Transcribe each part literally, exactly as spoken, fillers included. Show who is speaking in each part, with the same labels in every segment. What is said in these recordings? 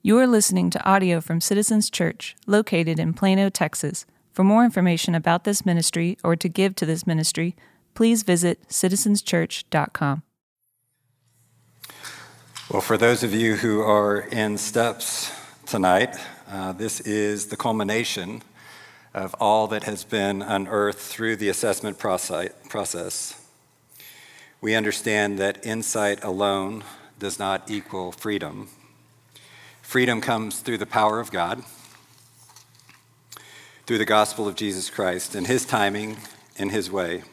Speaker 1: You are listening to audio from Citizens Church, located in Plano, Texas. For more information about this ministry or to give to this ministry, please visit citizens church dot com.
Speaker 2: Well, for those of you who are in steps tonight, uh, this is the culmination of all that has been unearthed through the assessment process. We understand that insight alone does not equal freedom. Freedom comes through the power of God, through the gospel of Jesus Christ, in His timing, in His way.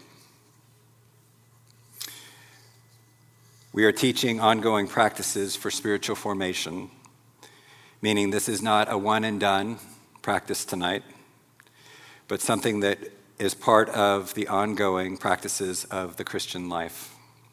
Speaker 2: We are teaching ongoing practices for spiritual formation, meaning this is not a one and done practice tonight, but something that is part of the ongoing practices of the Christian life.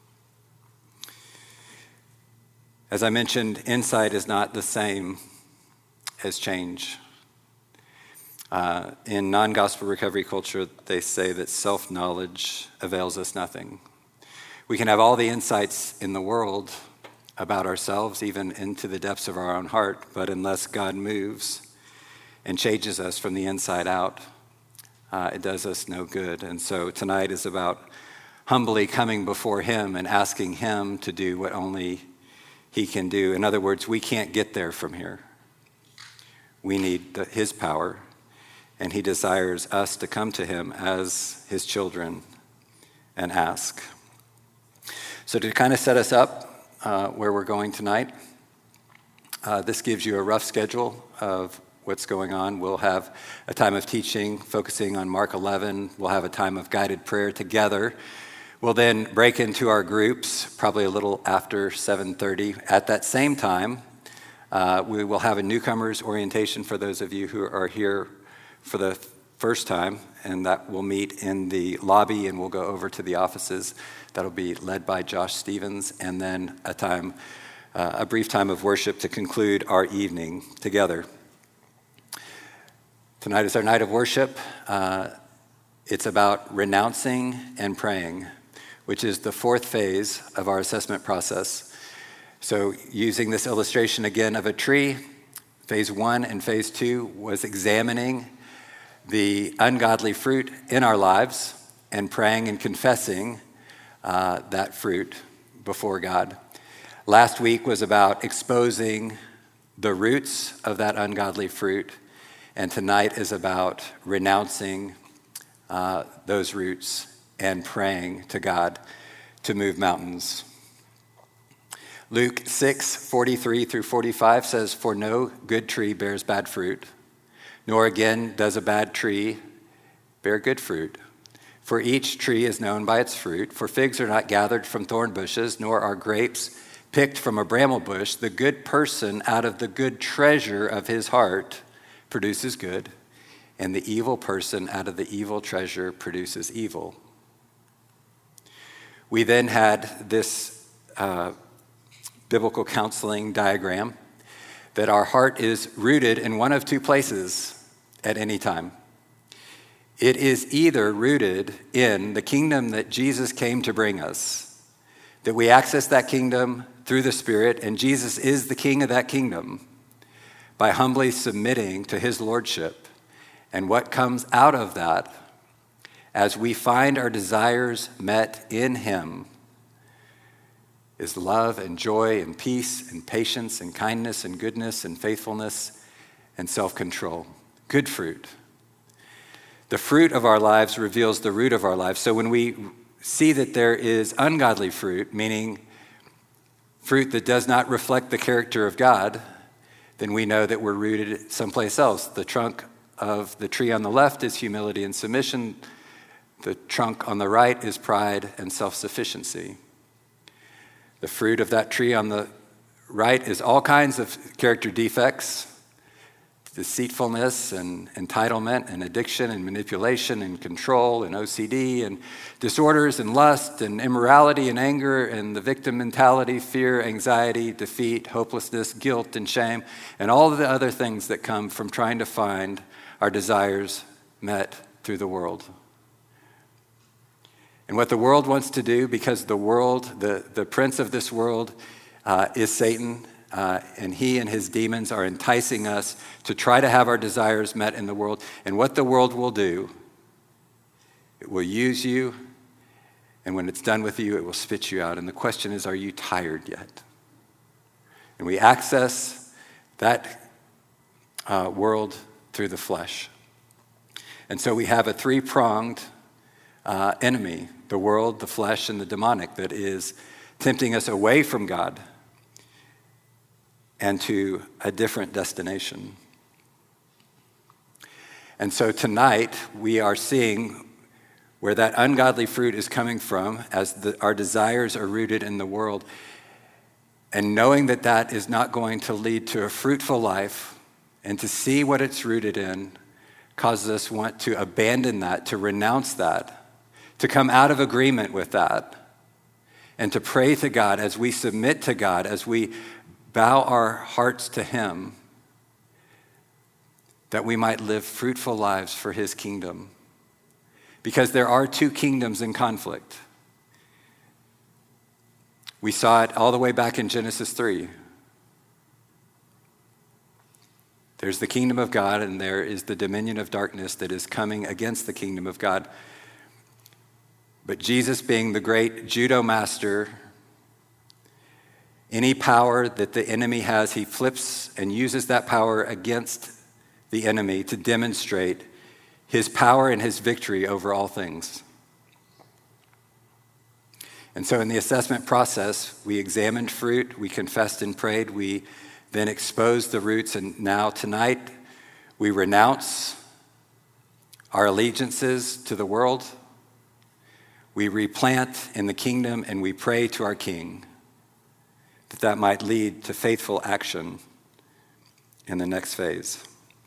Speaker 2: As I mentioned, insight is not the same as change. Uh, in non-gospel recovery culture, they say that self-knowledge avails us nothing. We can have all the insights in the world about ourselves, even into the depths of our own heart, but unless God moves and changes us from the inside out, uh, it does us no good. And so tonight is about humbly coming before Him and asking Him to do what only He can do. In other words, we can't get there from here. We need the, His power, and He desires us to come to Him as His children and ask. So to kind of set us up uh, where we're going tonight, uh, this gives you a rough schedule of what's going on. We'll have a time of teaching focusing on Mark eleven. We'll have a time of guided prayer together. We'll then break into our groups, probably a little after seven thirty. At that same time, uh, we will have a newcomers orientation for those of you who are here for the first time, and that will meet in the lobby, and we'll go over to the offices. That'll be led by Josh Stevens, and then a time, uh, a brief time of worship to conclude our evening together. Tonight is our night of worship. Uh, it's about renouncing and praying, which is the fourth phase of our assessment process. So using this illustration again of a tree, phase one and phase two was examining the ungodly fruit in our lives and praying and confessing uh, that fruit before God. Last week was about exposing the roots of that ungodly fruit, and tonight is about renouncing uh, those roots and praying to God to move mountains. Luke six, forty-three through forty-five says, "For no good tree bears bad fruit, nor again does a bad tree bear good fruit. For each tree is known by its fruit. For figs are not gathered from thorn bushes, nor are grapes picked from a bramble bush. The good person out of the good treasure of his heart produces good, and the evil person out of the evil treasure produces evil." We then had this uh, biblical counseling diagram that our heart is rooted in one of two places at any time. It is either rooted in the kingdom that Jesus came to bring us, that we access that kingdom through the Spirit, and Jesus is the king of that kingdom by humbly submitting to His lordship. And what comes out of that, as we find our desires met in Him, is love and joy and peace and patience and kindness and goodness and faithfulness and self-control. Good fruit. The fruit of our lives reveals the root of our lives. So when we see that there is ungodly fruit, meaning fruit that does not reflect the character of God, then we know that we're rooted someplace else. The trunk of the tree on the left is humility and submission. The trunk on the right is pride and self-sufficiency. The fruit of that tree on the right is all kinds of character defects, deceitfulness and entitlement and addiction and manipulation and control and O C D and disorders and lust and immorality and anger and the victim mentality, fear, anxiety, defeat, hopelessness, guilt, and shame, and all of the other things that come from trying to find our desires met through the world. And what the world wants to do, because the world, the, the prince of this world uh, is Satan, uh, and he and his demons are enticing us to try to have our desires met in the world. And what the world will do, it will use you, and when it's done with you, it will spit you out. And the question is, are you tired yet? And we access that uh, world through the flesh. And so we have a three-pronged uh, enemy, the world, the flesh, and the demonic, that is tempting us away from God and to a different destination. And so tonight, we are seeing where that ungodly fruit is coming from as the, our desires are rooted in the world. And knowing that that is not going to lead to a fruitful life, and to see what it's rooted in causes us want to abandon that, to renounce that, to come out of agreement with that, and to pray to God as we submit to God, as we bow our hearts to him, that we might live fruitful lives for his kingdom. Because there are two kingdoms in conflict. We saw it all the way back in Genesis three. There's the kingdom of God, and there is the dominion of darkness that is coming against the kingdom of God. But Jesus, being the great judo master, any power that the enemy has, he flips and uses that power against the enemy to demonstrate his power and his victory over all things. And so in the assessment process, we examined fruit, we confessed and prayed, we then exposed the roots, and now tonight we renounce our allegiances to the world. We replant in the kingdom, and we pray to our King that that might lead to faithful action in the next phase.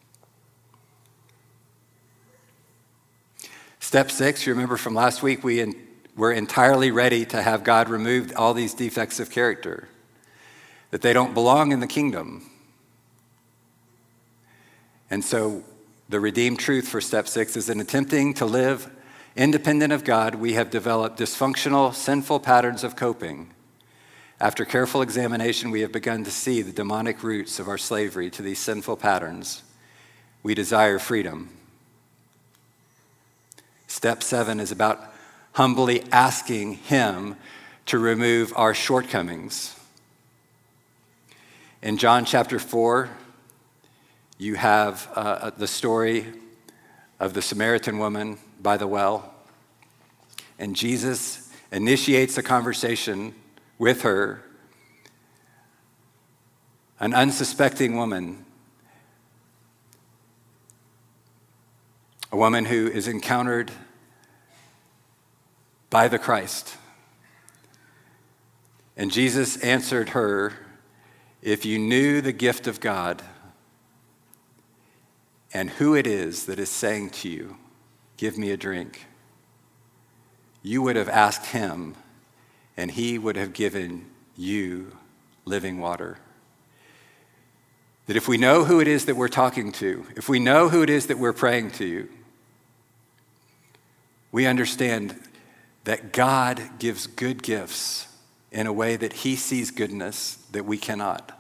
Speaker 2: Step six, you remember from last week, we in, were entirely ready to have God remove all these defects of character, that they don't belong in the kingdom. And so the redeemed truth for step six is in attempting to live independent of God, we have developed dysfunctional, sinful patterns of coping. After careful examination, we have begun to see the demonic roots of our slavery to these sinful patterns. We desire freedom. Step seven is about humbly asking him to remove our shortcomings. In John chapter four, you have uh, the story of the Samaritan woman by the well. And Jesus initiates a conversation with her, an unsuspecting woman, a woman who is encountered by the Christ. And Jesus answered her, "If you knew the gift of God and who it is that is saying to you, 'Give me a drink,' you would have asked him, and he would have given you living water." That if we know who it is that we're talking to, if we know who it is that we're praying to, we understand that God gives good gifts in a way that he sees goodness that we cannot.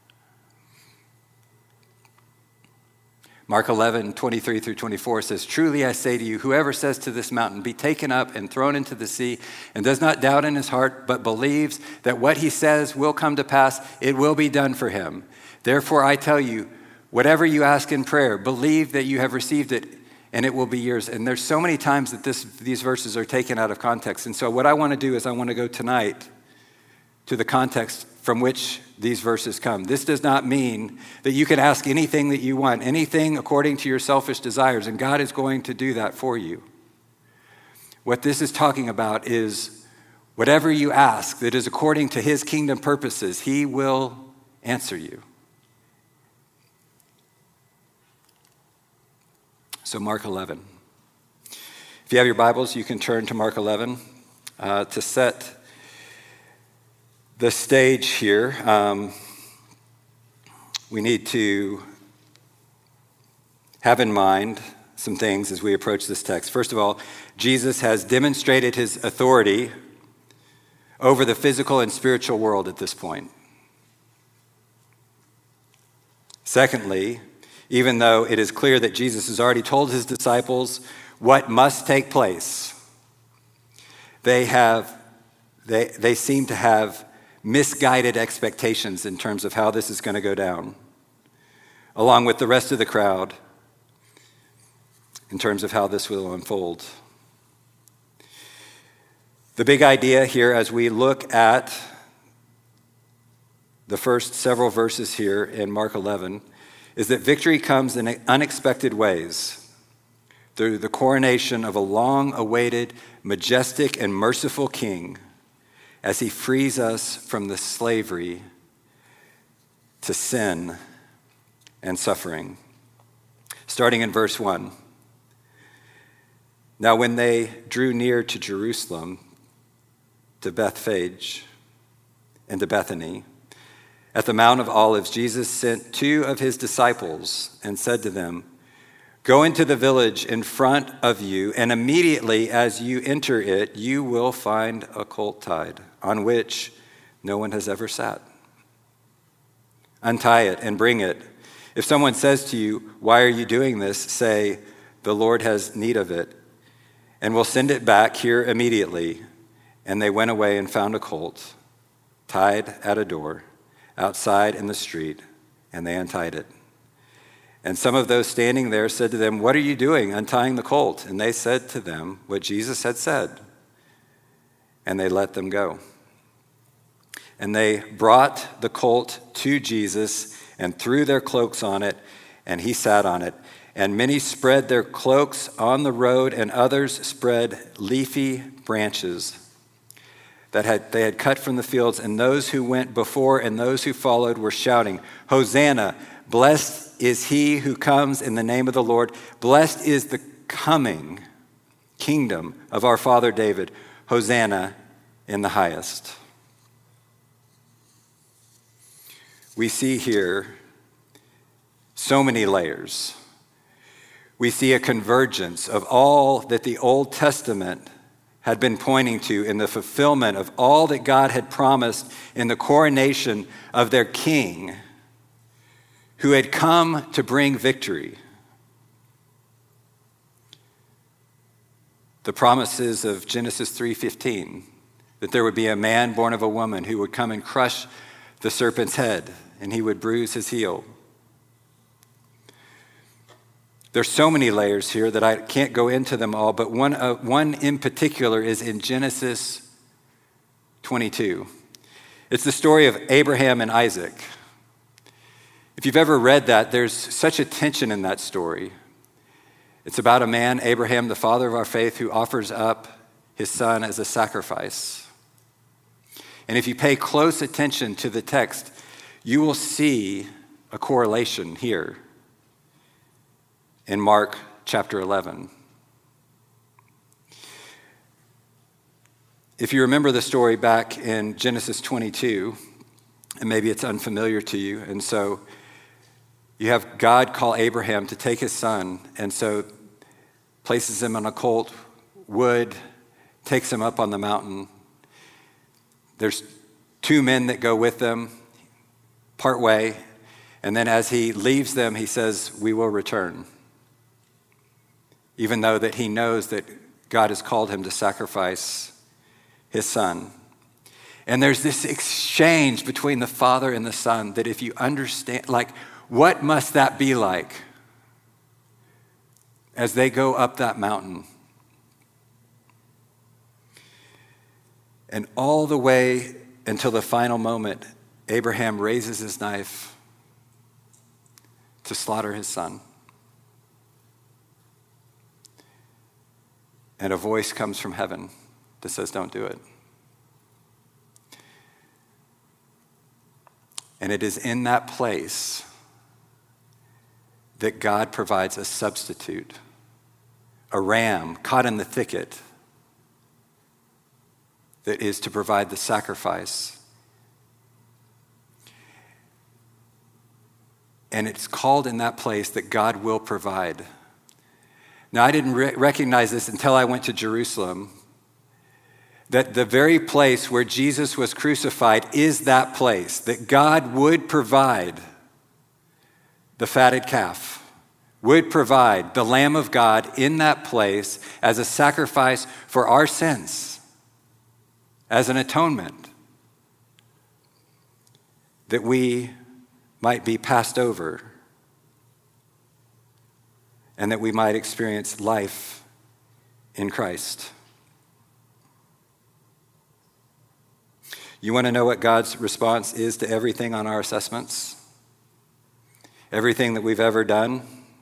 Speaker 2: Mark eleven, twenty-three through twenty-four says, "Truly I say to you, whoever says to this mountain, 'Be taken up and thrown into the sea,' and does not doubt in his heart, but believes that what he says will come to pass, it will be done for him. Therefore I tell you, whatever you ask in prayer, believe that you have received it, and it will be yours." And there's so many times that this, these verses are taken out of context. And so what I want to do is I want to go tonight to the context from which these verses come. This does not mean that you can ask anything that you want, anything according to your selfish desires, and God is going to do that for you. What this is talking about is whatever you ask that is according to his kingdom purposes, he will answer you. So Mark eleven. If you have your Bibles, you can turn to Mark eleven uh, to set the stage here. Um, we need to have in mind some things as we approach this text. First of all, Jesus has demonstrated his authority over the physical and spiritual world at this point. Secondly, even though it is clear that Jesus has already told his disciples what must take place, they have they they seem to have misguided expectations in terms of how this is going to go down, along with the rest of the crowd, in terms of how this will unfold. The big idea here as we look at the first several verses here in Mark eleven is that victory comes in unexpected ways through the coronation of a long-awaited, majestic, and merciful king as he frees us from the slavery to sin and suffering. Starting in verse one. Now when they drew near to Jerusalem, to Bethphage and to Bethany, at the Mount of Olives, Jesus sent two of his disciples and said to them, "Go into the village in front of you, and immediately as you enter it, you will find a colt tied, on which no one has ever sat. Untie it and bring it. If someone says to you, 'Why are you doing this?' say, 'The Lord has need of it, and we'll send it back here immediately.'" And they went away and found a colt tied at a door outside in the street, and they untied it. And some of those standing there said to them, "What are you doing, untying the colt?" And they said to them what Jesus had said, and they let them go. And they brought the colt to Jesus and threw their cloaks on it, and he sat on it. And many spread their cloaks on the road, and others spread leafy branches that had, they had cut from the fields. And those who went before and those who followed were shouting, "Hosanna, blessed is he who comes in the name of the Lord. Blessed is the coming kingdom of our father David. Hosanna in the highest." We see here so many layers. We see a convergence of all that the Old Testament had been pointing to in the fulfillment of all that God had promised in the coronation of their king, who had come to bring victory. The promises of Genesis three fifteen, that there would be a man born of a woman who would come and crush the serpent's head, and he would bruise his heel. There's so many layers here that I can't go into them all, but one, uh, one in particular is in Genesis twenty-two. It's the story of Abraham and Isaac. If you've ever read that, there's such a tension in that story. It's about a man, Abraham, the father of our faith, who offers up his son as a sacrifice. And if you pay close attention to the text, you will see a correlation here in Mark chapter eleven. If you remember the story back in Genesis twenty-two, and maybe it's unfamiliar to you, and so you have God call Abraham to take his son, and so places him on a colt, wood, takes him up on the mountain. There's two men that go with them part way, and then as he leaves them, he says, "We will return," even though that he knows that God has called him to sacrifice his son. And there's this exchange between the Father and the Son that if you understand, like, what must that be like as they go up that mountain? And all the way until the final moment, Abraham raises his knife to slaughter his son. And a voice comes from heaven that says, "Don't do it." And it is in that place that God provides a substitute, a ram caught in the thicket that is to provide the sacrifice. And it's called in that place that God will provide. Now, I didn't re- recognize this until I went to Jerusalem, that the very place where Jesus was crucified is that place, that God would provide the fatted calf, would provide the Lamb of God in that place as a sacrifice for our sins, as an atonement, that we might be passed over and that we might experience life in Christ. You want to know what God's response is to everything on our assessments? Everything that we've ever done?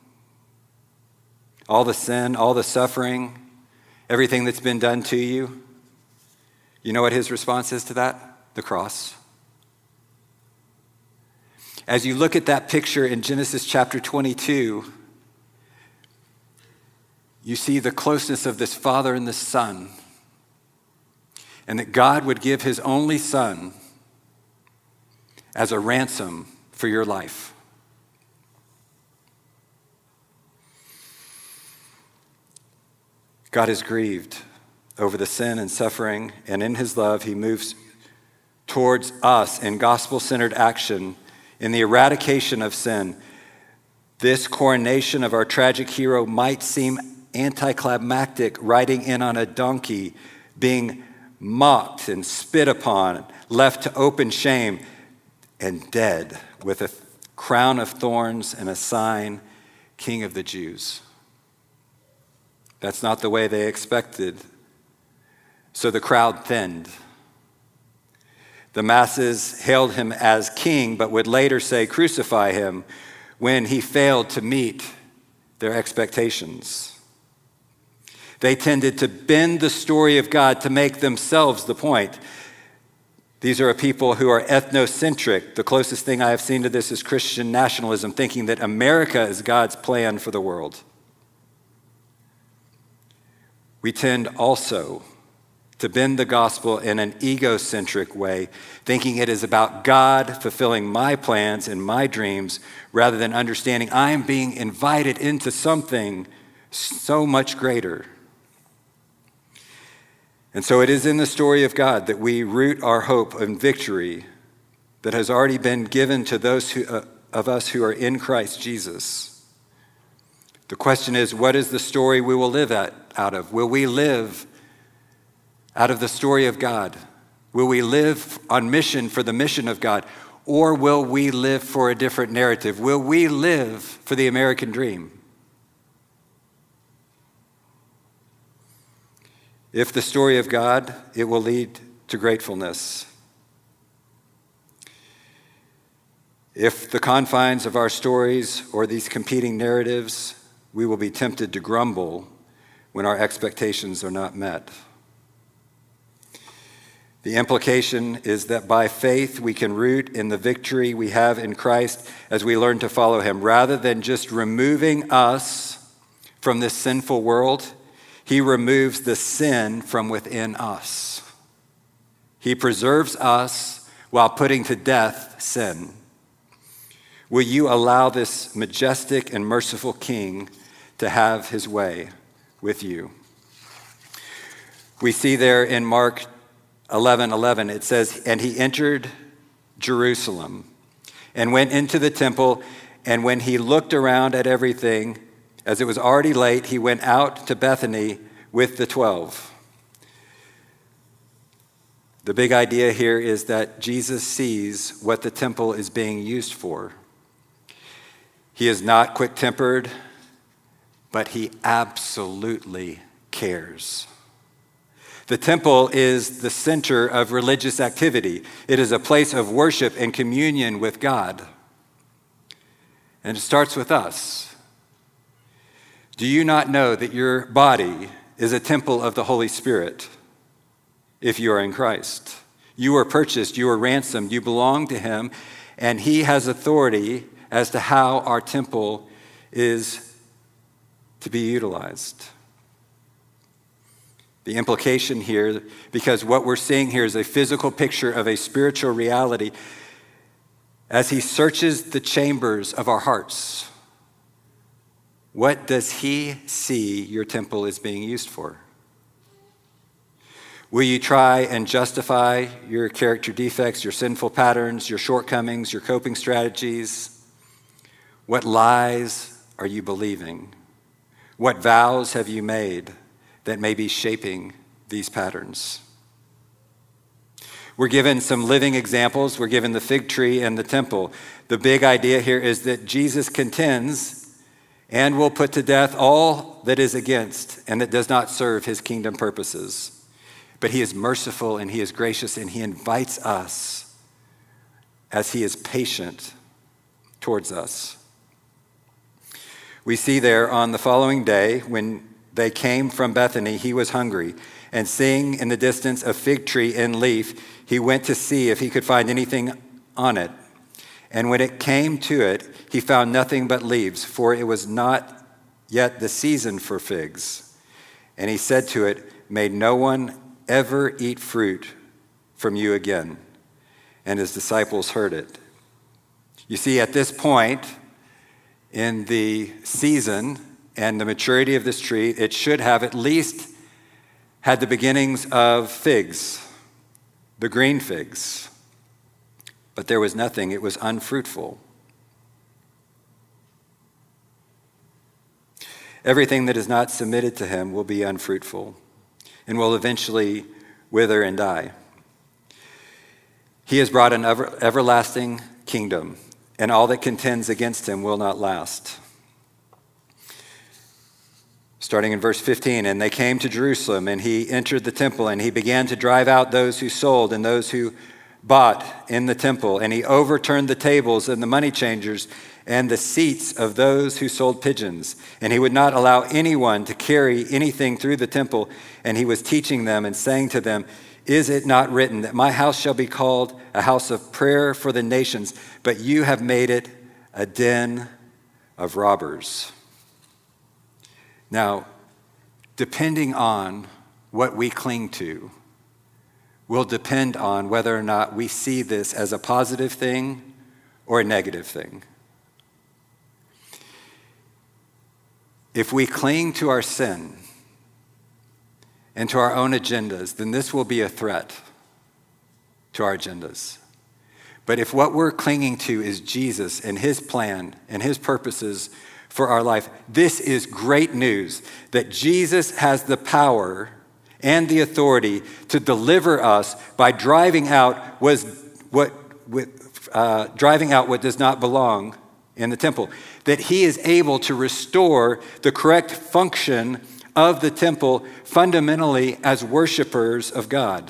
Speaker 2: All the sin, all the suffering, everything that's been done to you? You know what his response is to that? The cross. As you look at that picture in Genesis chapter twenty-two, you see the closeness of this Father and this Son, and that God would give his only Son as a ransom for your life. God is grieved over the sin and suffering, and in his love, he moves towards us in gospel-centered action, in the eradication of sin. This coronation of our tragic hero might seem anticlimactic, riding in on a donkey, being mocked and spit upon, left to open shame, and dead with a crown of thorns and a sign, King of the Jews. That's not the way they expected. So the crowd thinned. The masses hailed him as king, but would later say, crucify him, when he failed to meet their expectations. They tended to bend the story of God to make themselves the point. These are a people who are ethnocentric. The closest thing I have seen to this is Christian nationalism, thinking that America is God's plan for the world. We tend also to bend the gospel in an egocentric way, thinking it is about God fulfilling my plans and my dreams, rather than understanding I am being invited into something so much greater. And so it is in the story of God that we root our hope and victory that has already been given to those who, uh, of us who are in Christ Jesus. The question is, what is the story we will live at, out of? Will we live out of the story of God? Will we live on mission for the mission of God? Or will we live for a different narrative? Will we live for the American dream? If the story of God, it will lead to gratefulness. If the confines of our stories or these competing narratives, we will be tempted to grumble when our expectations are not met. The implication is that by faith we can root in the victory we have in Christ as we learn to follow him. Rather than just removing us from this sinful world, he removes the sin from within us. He preserves us while putting to death sin. Will you allow this majestic and merciful King to have his way with you? We see there in Mark eleven eleven, it says, and he entered Jerusalem and went into the temple, and when he looked around at everything, as it was already late, he went out to Bethany with the twelve. The big idea here is that Jesus sees what the temple is being used for. He is not quick-tempered, but he absolutely cares. The temple is the center of religious activity. It is a place of worship and communion with God. And it starts with us. Do you not know that your body is a temple of the Holy Spirit if you are in Christ? You were purchased, you were ransomed, you belong to him, and he has authority as to how our temple is to be utilized. The implication here, because what we're seeing here is a physical picture of a spiritual reality, as he searches the chambers of our hearts, what does he see your temple is being used for? Will you try and justify your character defects, your sinful patterns, your shortcomings, your coping strategies? What lies are you believing? What vows have you made that may be shaping these patterns? We're given some living examples. We're given the fig tree and the temple. The big idea here is that Jesus contends and will put to death all that is against and that does not serve his kingdom purposes. But he is merciful and he is gracious and he invites us as he is patient towards us. We see there on the following day when they came from Bethany, he was hungry, and seeing in the distance a fig tree in leaf, he went to see if he could find anything on it. And when it came to it, he found nothing but leaves, for it was not yet the season for figs. And he said to it, "May no one ever eat fruit from you again." And his disciples heard it. You see, at this point in the season and the maturity of this tree, it should have at least had the beginnings of figs, the green figs. But there was nothing. It was unfruitful. Everything that is not submitted to him will be unfruitful and will eventually wither and die. He has brought an ever, everlasting kingdom, and all that contends against him will not last. Starting in verse fifteen, and they came to Jerusalem, and he entered the temple, and he began to drive out those who sold and those who bought in the temple, and he overturned the tables and the money changers and the seats of those who sold pigeons. And he would not allow anyone to carry anything through the temple, and he was teaching them and saying to them, "Is it not written that my house shall be called a house of prayer for the nations, but you have made it a den of robbers?" Now, depending on what we cling to will depend on whether or not we see this as a positive thing or a negative thing. If we cling to our sin and to our own agendas, then this will be a threat to our agendas. But if what we're clinging to is Jesus and his plan and his purposes for our life, this is great news that Jesus has the power and the authority to deliver us by driving out was what with, uh, driving out what does not belong in the temple. That he is able to restore the correct function of the temple fundamentally as worshipers of God.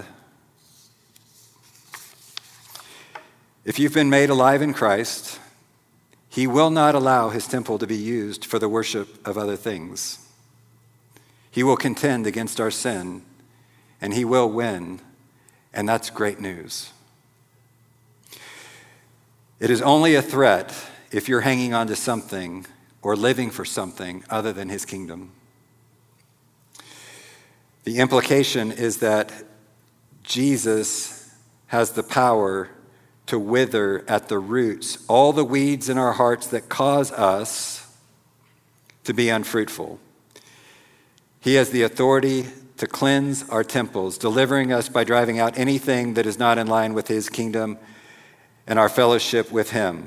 Speaker 2: If you've been made alive in Christ, he will not allow his temple to be used for the worship of other things. He will contend against our sin, and he will win, and that's great news. It is only a threat if you're hanging on to something or living for something other than his kingdom. The implication is that Jesus has the power to wither at the roots all the weeds in our hearts that cause us to be unfruitful. He has the authority to cleanse our temples, delivering us by driving out anything that is not in line with his kingdom and our fellowship with him.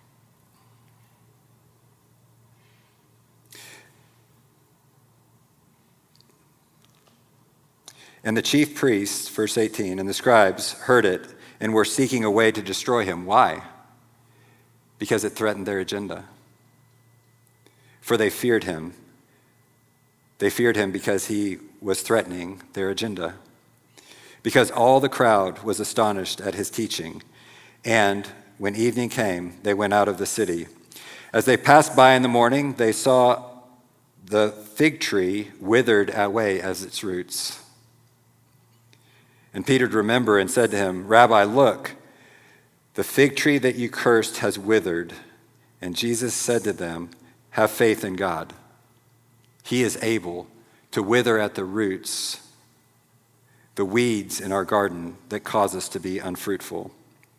Speaker 2: And the chief priests, verse eighteen, and the scribes heard it and were seeking a way to destroy him. Why? Because it threatened their agenda. For they feared him. They feared him because he was threatening their agenda. Because all the crowd was astonished at his teaching. And when evening came, they went out of the city. As they passed by in the morning, they saw the fig tree withered away as its roots. And Peter remembered and said to him, "Rabbi, look, the fig tree that you cursed has withered." And Jesus said to them, "Have faith in God. He is able to wither at the roots the weeds in our garden that cause us to be unfruitful."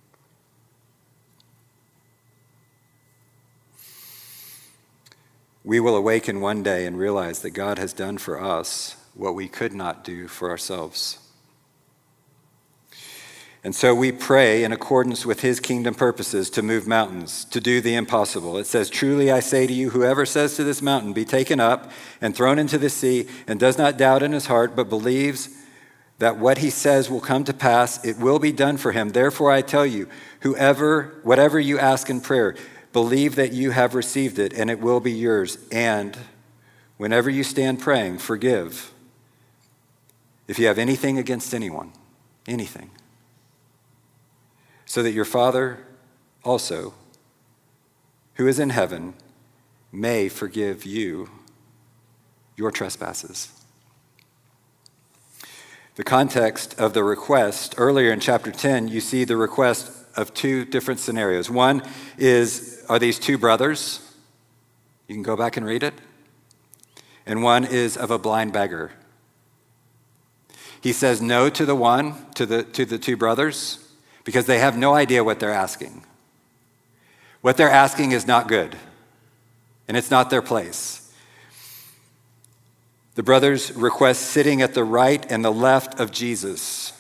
Speaker 2: We will awaken one day and realize that God has done for us what we could not do for ourselves. And so we pray in accordance with his kingdom purposes to move mountains, to do the impossible. It says, truly I say to you, whoever says to this mountain, be taken up and thrown into the sea, and does not doubt in his heart, but believes that what he says will come to pass, it will be done for him. Therefore I tell you, whoever, whatever you ask in prayer, believe that you have received it, and it will be yours. And whenever you stand praying, forgive if you have anything against anyone, anything, so that your Father also, who is in heaven, may forgive you your trespasses. The context of the request, earlier in chapter ten, you see the request of two different scenarios. One is, are these two brothers? You can go back and read it. And one is of a blind beggar. He says no to the one, to the, to the two brothers, because they have no idea what they're asking. What they're asking is not good, and it's not their place. The brothers request sitting at the right and the left of Jesus.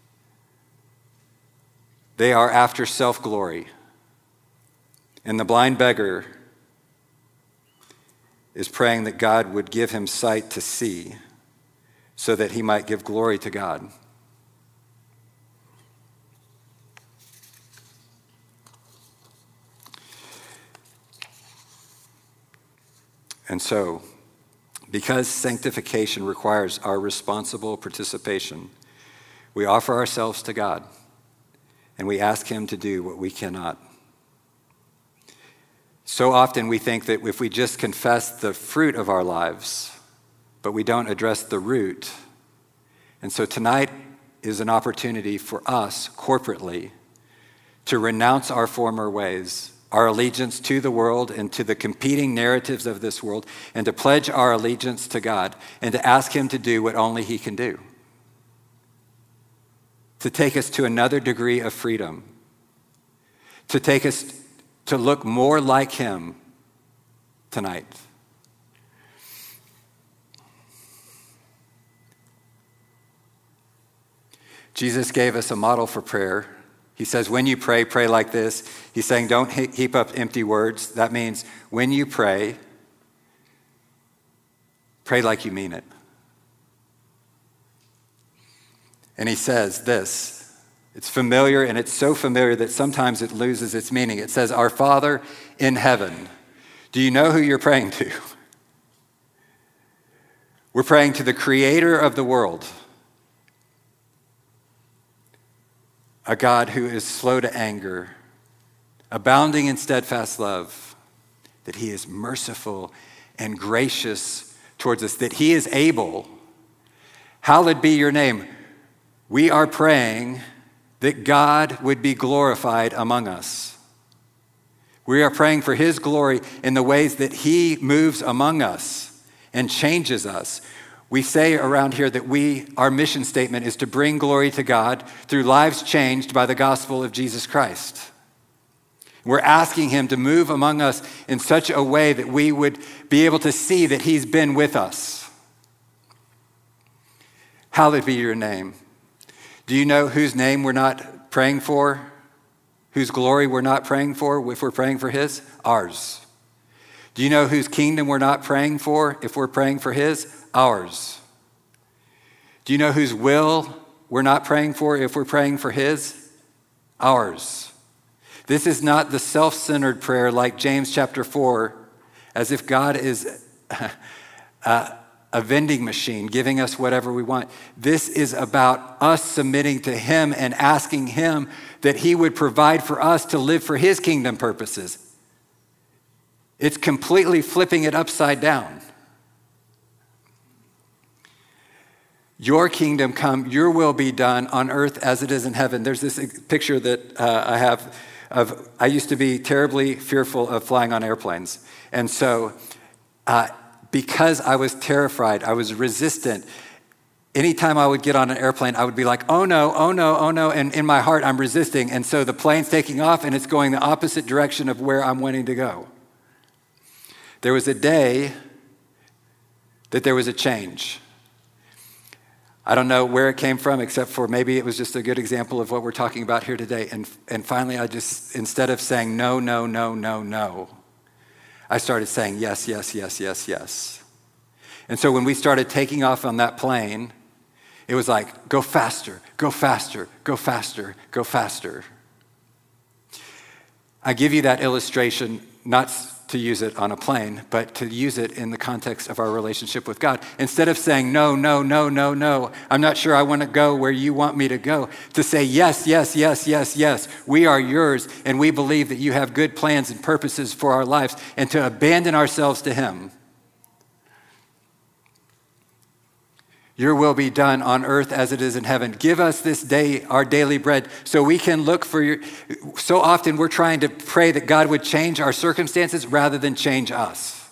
Speaker 2: They are after self-glory. And the blind beggar is praying that God would give him sight to see so that he might give glory to God. And so, because sanctification requires our responsible participation, we offer ourselves to God, and we ask him to do what we cannot. So often we think that if we just confess the fruit of our lives, but we don't address the root. And so tonight is an opportunity for us corporately to renounce our former ways, our allegiance to the world and to the competing narratives of this world, and to pledge our allegiance to God and to ask him to do what only he can do. To take us to another degree of freedom. To take us to look more like him tonight. Jesus gave us a model for prayer. He says, when you pray, pray like this. He's saying, don't heap up empty words. That means when you pray, pray like you mean it. And he says this, it's familiar, and it's so familiar that sometimes it loses its meaning. It says, our Father in heaven. Do you know who you're praying to? We're praying to the creator of the world. A God who is slow to anger, abounding in steadfast love, that he is merciful and gracious towards us, that he is able. Hallowed be your name. We are praying that God would be glorified among us. We are praying for his glory in the ways that he moves among us and changes us. We say around here that we, our mission statement is to bring glory to God through lives changed by the gospel of Jesus Christ. We're asking him to move among us in such a way that we would be able to see that he's been with us. Hallowed be your name. Do you know whose name we're not praying for? Whose glory we're not praying for if we're praying for his? Ours. Do you know whose kingdom we're not praying for if we're praying for his? Ours. Do you know whose will we're not praying for if we're praying for his? Ours. This is not the self-centered prayer like James chapter four, as if God is a, a vending machine giving us whatever we want. This is about us submitting to him and asking him that he would provide for us to live for his kingdom purposes. It's completely flipping it upside down. Your kingdom come, your will be done on earth as it is in heaven. There's this picture that uh, I have of, I used to be terribly fearful of flying on airplanes. And so uh, because I was terrified, I was resistant. Anytime I would get on an airplane, I would be like, oh no, oh no, oh no. And in my heart, I'm resisting. And so the plane's taking off and it's going the opposite direction of where I'm wanting to go. There was a day that there was a change. I don't know where it came from, except for maybe it was just a good example of what we're talking about here today. And, and finally, I just, instead of saying no, no, no, no, no, I started saying yes, yes, yes, yes, yes. And so when we started taking off on that plane, it was like, go faster, go faster, go faster, go faster. I give you that illustration not to use it on a plane, but to use it in the context of our relationship with God. Instead of saying, no, no, no, no, no, I'm not sure I want to go where you want me to go, to say, yes, yes, yes, yes, yes, we are yours, and we believe that you have good plans and purposes for our lives, and to abandon ourselves to him. Your will be done on earth as it is in heaven. Give us this day our daily bread so we can look for your... So often we're trying to pray that God would change our circumstances rather than change us.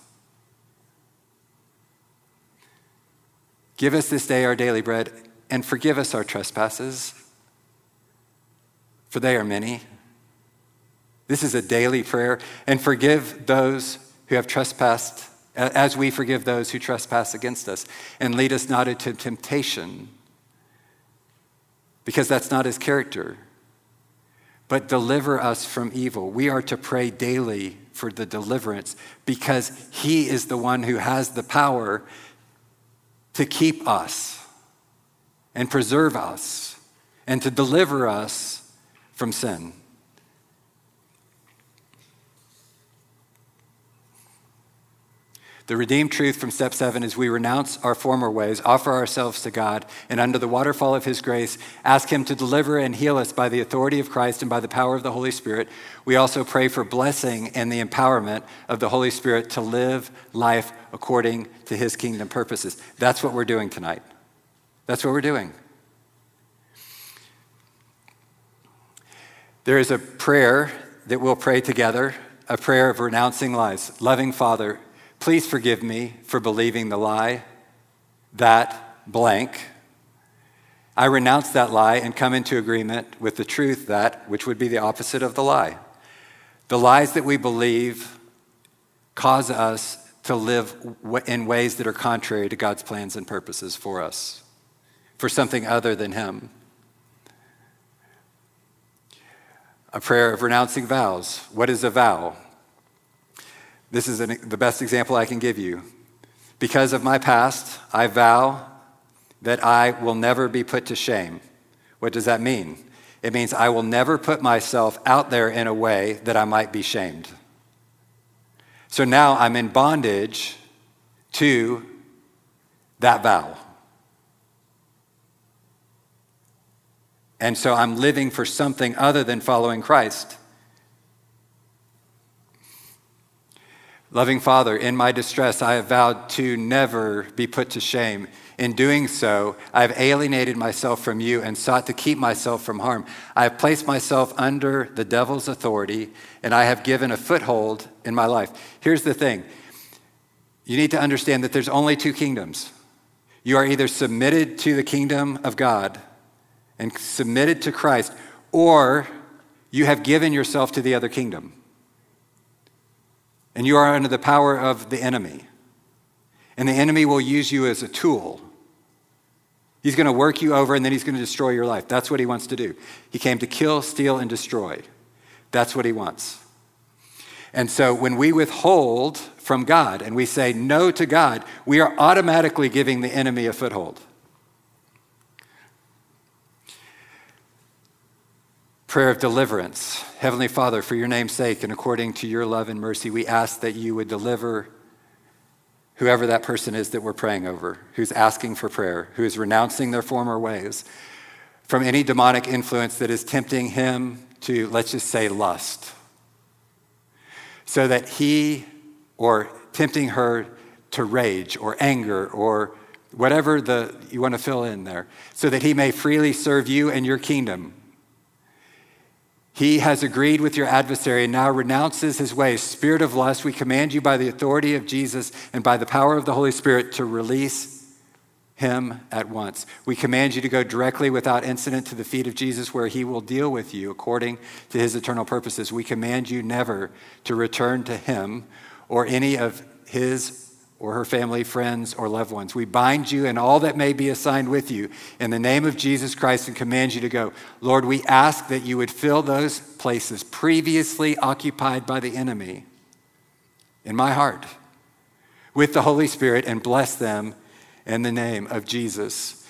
Speaker 2: Give us this day our daily bread and forgive us our trespasses, for they are many. This is a daily prayer. And forgive those who have trespassed as we forgive those who trespass against us. And lead us not into temptation, because that's not his character, but deliver us from evil. We are to pray daily for the deliverance, because he is the one who has the power to keep us and preserve us and to deliver us from sin. The redeemed truth from step seven is we renounce our former ways, offer ourselves to God, and under the waterfall of his grace, ask him to deliver and heal us by the authority of Christ and by the power of the Holy Spirit. We also pray for blessing and the empowerment of the Holy Spirit to live life according to his kingdom purposes. That's what we're doing tonight. That's what we're doing. There is a prayer that we'll pray together, a prayer of renouncing lies. Loving Father, please forgive me for believing the lie that blank. I renounce that lie and come into agreement with the truth that, which would be the opposite of the lie. The lies that we believe cause us to live in ways that are contrary to God's plans and purposes for us, for something other than him. A prayer of renouncing vows. What is a vow? This is an, the best example I can give you. Because of my past, I vow that I will never be put to shame. What does that mean? It means I will never put myself out there in a way that I might be shamed. So now I'm in bondage to that vow. And so I'm living for something other than following Christ. Loving Father, in my distress, I have vowed to never be put to shame. In doing so, I have alienated myself from you and sought to keep myself from harm. I have placed myself under the devil's authority, and I have given a foothold in my life. Here's the thing. You need to understand that there's only two kingdoms. You are either submitted to the kingdom of God and submitted to Christ, or you have given yourself to the other kingdom. And you are under the power of the enemy. And the enemy will use you as a tool. He's going to work you over, and then he's going to destroy your life. That's what he wants to do. He came to kill, steal, and destroy. That's what he wants. And so when we withhold from God and we say no to God, we are automatically giving the enemy a foothold. Prayer of deliverance. Heavenly Father, for your name's sake and according to your love and mercy, we ask that you would deliver whoever that person is that we're praying over, who's asking for prayer, who is renouncing their former ways, from any demonic influence that is tempting him to, let's just say, lust. So that he, or tempting her to rage or anger or whatever the you want to fill in there, so that he may freely serve you and your kingdom. He has agreed with your adversary and now renounces his ways. Spirit of lust, we command you by the authority of Jesus and by the power of the Holy Spirit to release him at once. We command you to go directly without incident to the feet of Jesus, where he will deal with you according to his eternal purposes. We command you never to return to him or any of his or her family, friends, or loved ones. We bind you and all that may be assigned with you in the name of Jesus Christ and command you to go. Lord, we ask that you would fill those places previously occupied by the enemy in my heart with the Holy Spirit and bless them in the name of Jesus.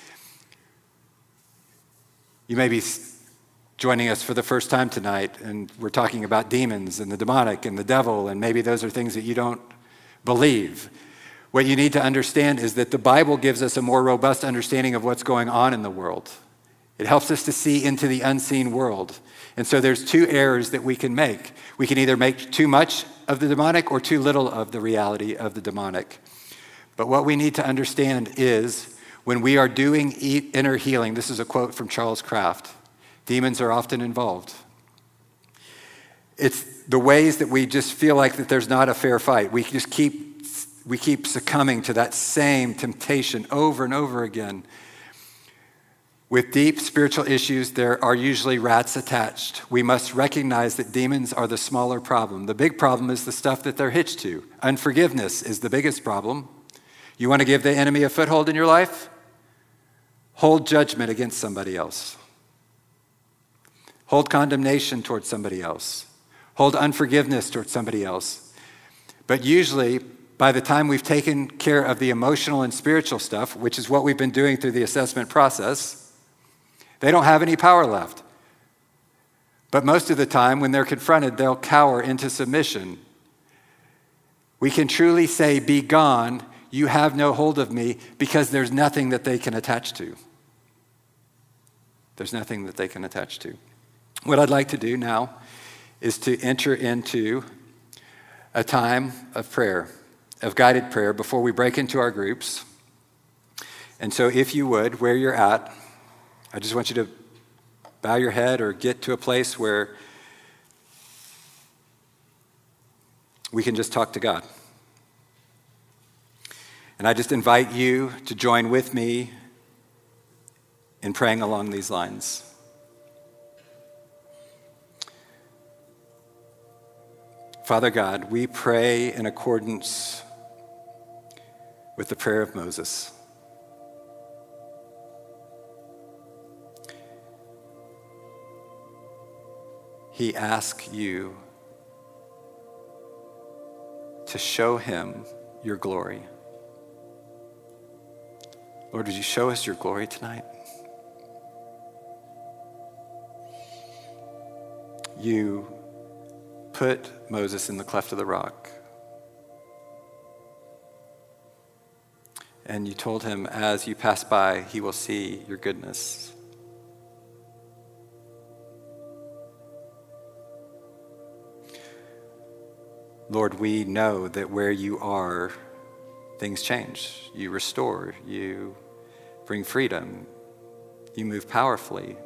Speaker 2: You may be joining us for the first time tonight, and we're talking about demons and the demonic and the devil, and maybe those are things that you don't believe. What you need to understand is that the Bible gives us a more robust understanding of what's going on in the world. It helps us to see into the unseen world. And so there's two errors that we can make. We can either make too much of the demonic or too little of the reality of the demonic. But what we need to understand is when we are doing inner healing, this is a quote from Charles Kraft, demons are often involved. It's the ways that we just feel like that there's not a fair fight. We just keep we keep succumbing to that same temptation over and over again. With deep spiritual issues, there are usually rats attached. We must recognize that demons are the smaller problem. The big problem is the stuff that they're hitched to. Unforgiveness is the biggest problem. You want to give the enemy a foothold in your life? Hold judgment against somebody else. Hold condemnation towards somebody else. Hold unforgiveness towards somebody else. But usually, by the time we've taken care of the emotional and spiritual stuff, which is what we've been doing through the assessment process, they don't have any power left. But most of the time, when they're confronted, they'll cower into submission. We can truly say, "Be gone, you have no hold of me," because there's nothing that they can attach to. There's nothing that they can attach to. What I'd like to do now is to enter into a time of prayer, of guided prayer, before we break into our groups. And so if you would, where you're at, I just want you to bow your head or get to a place where we can just talk to God. And I just invite you to join with me in praying along these lines. Father God, we pray in accordance with the prayer of Moses. He asked you to show him your glory. Lord, would you show us your glory tonight? You put Moses in the cleft of the rock. And you told him, as you pass by, he will see your goodness. Lord, we know that where you are, things change. You restore, you bring freedom, you move powerfully.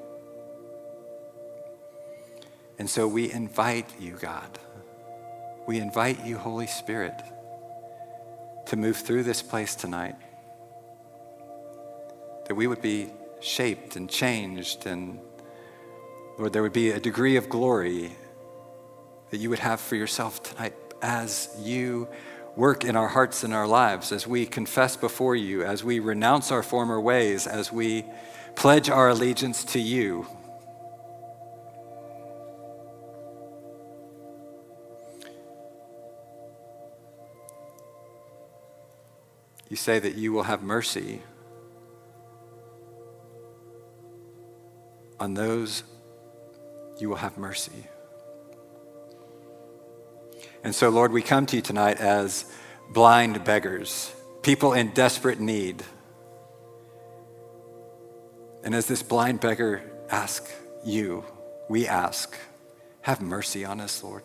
Speaker 2: And so we invite you, God. We invite you, Holy Spirit, to move through this place tonight. That we would be shaped and changed, and Lord, there would be a degree of glory that you would have for yourself tonight as you work in our hearts and our lives, as we confess before you, as we renounce our former ways, as we pledge our allegiance to you. You say that you will have mercy on those you will have mercy. And so, Lord, we come to you tonight as blind beggars, people in desperate need. And as this blind beggar asks you, we ask, have mercy on us, Lord.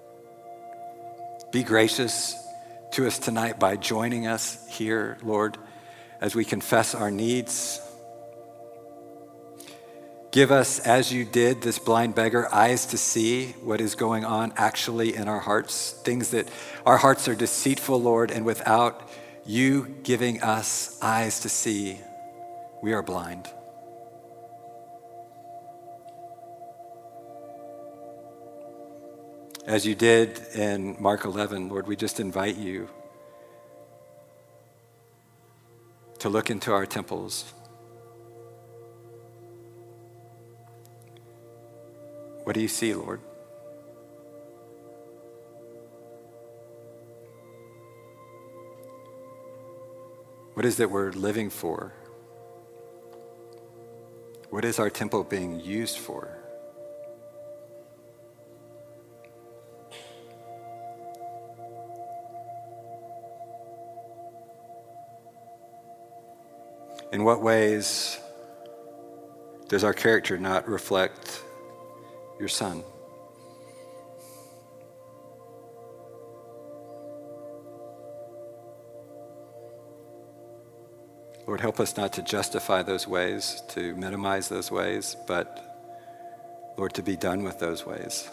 Speaker 2: Be gracious to us tonight by joining us here, Lord, as we confess our needs. Give us, as you did this blind beggar, eyes to see what is going on actually in our hearts, things that our hearts are deceitful, Lord, and without you giving us eyes to see, we are blind. As you did in Mark eleven, Lord, we just invite you to look into our temples. What do you see, Lord? What is it we're living for? What is our temple being used for? In what ways does our character not reflect your Son? Lord, help us not to justify those ways, to minimize those ways, but, Lord, to be done with those ways.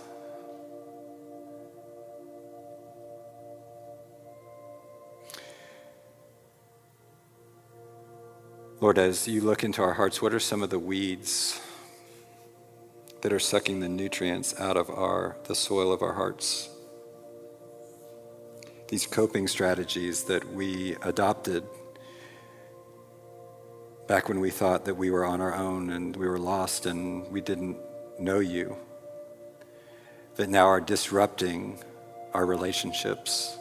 Speaker 2: Lord, as you look into our hearts, what are some of the weeds that are sucking the nutrients out of our the soil of our hearts? These coping strategies that we adopted back when we thought that we were on our own and we were lost and we didn't know you, that now are disrupting our relationships.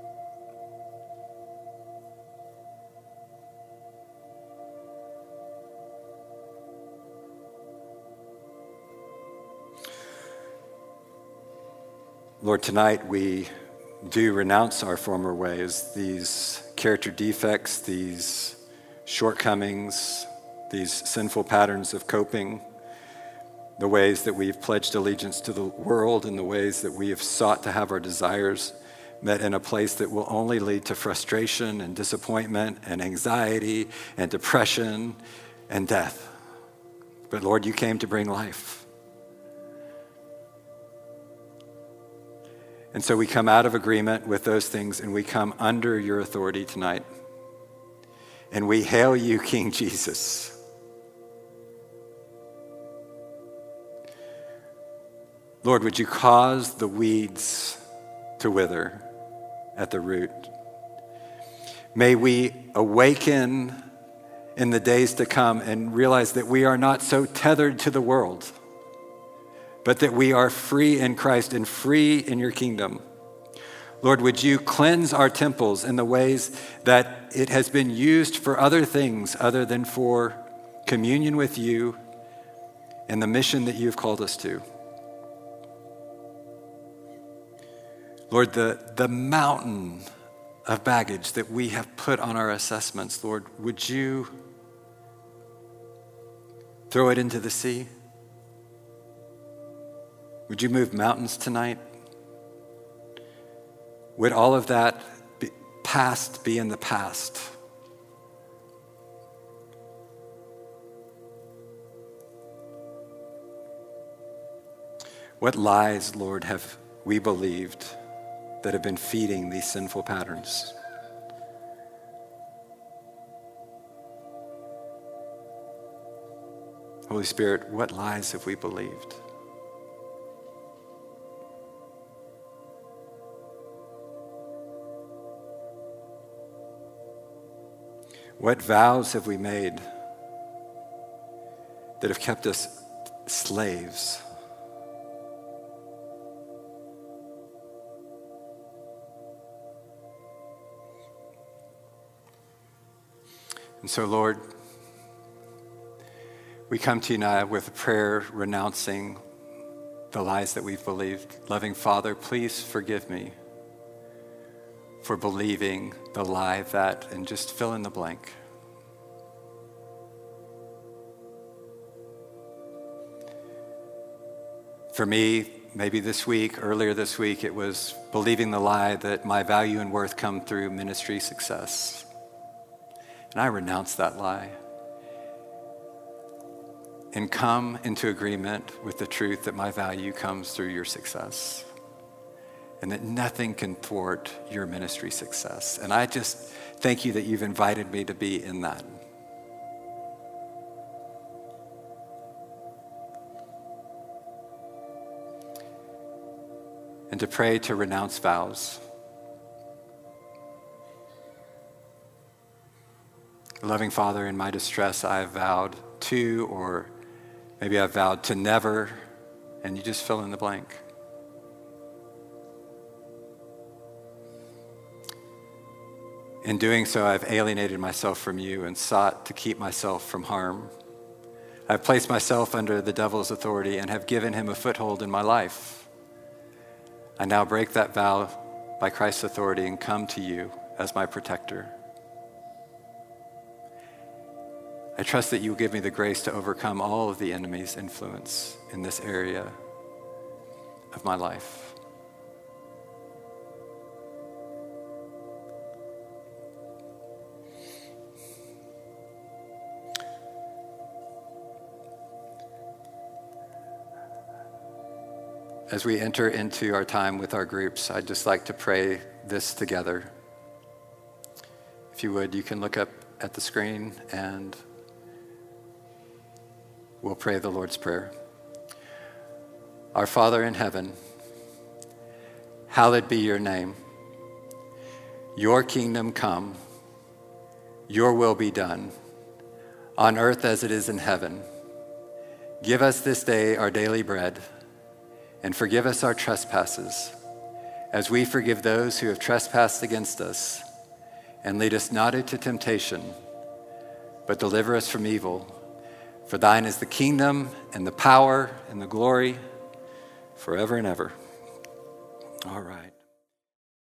Speaker 2: Lord, tonight we do renounce our former ways, these character defects, these shortcomings, these sinful patterns of coping, the ways that we've pledged allegiance to the world and the ways that we have sought to have our desires met in a place that will only lead to frustration and disappointment and anxiety and depression and death. But Lord, you came to bring life. And so we come out of agreement with those things and we come under your authority tonight. And we hail you, King Jesus. Lord, would you cause the weeds to wither at the root? May we awaken in the days to come and realize that we are not so tethered to the world, but that we are free in Christ and free in your kingdom. Lord, would you cleanse our temples in the ways that it has been used for other things other than for communion with you and the mission that you've called us to. Lord, the, the mountain of baggage that we have put on our assessments, Lord, would you throw it into the sea? Would you move mountains tonight? Would all of that be, past be in the past? What lies, Lord, have we believed that have been feeding these sinful patterns? Holy Spirit, what lies have we believed? What vows have we made that have kept us slaves? And so, Lord, we come to you now with a prayer renouncing the lies that we've believed. Loving Father, please forgive me for believing the lie that, and just fill in the blank. For me, maybe this week, earlier this week, it was believing the lie that my value and worth come through ministry success. And I renounce that lie and come into agreement with the truth that my value comes through your success, and that nothing can thwart your ministry success. And I just thank you that you've invited me to be in that. And to pray to renounce vows. Loving Father, in my distress, I have vowed to, or maybe I've vowed to never, and you just fill in the blank. In doing so, I've alienated myself from you and sought to keep myself from harm. I've placed myself under the devil's authority and have given him a foothold in my life. I now break that vow by Christ's authority and come to you as my protector. I trust that you will give me the grace to overcome all of the enemy's influence in this area of my life. As we enter into our time with our groups, I'd just like to pray this together. If you would, you can look up at the screen and we'll pray the Lord's Prayer. Our Father in heaven, hallowed be your name. Your kingdom come, your will be done, on earth as it is in heaven. Give us this day our daily bread, and forgive us our trespasses, as we forgive those who have trespassed against us. And lead us not into temptation, but deliver us from evil. For thine is the kingdom and the power and the glory forever and ever. All right.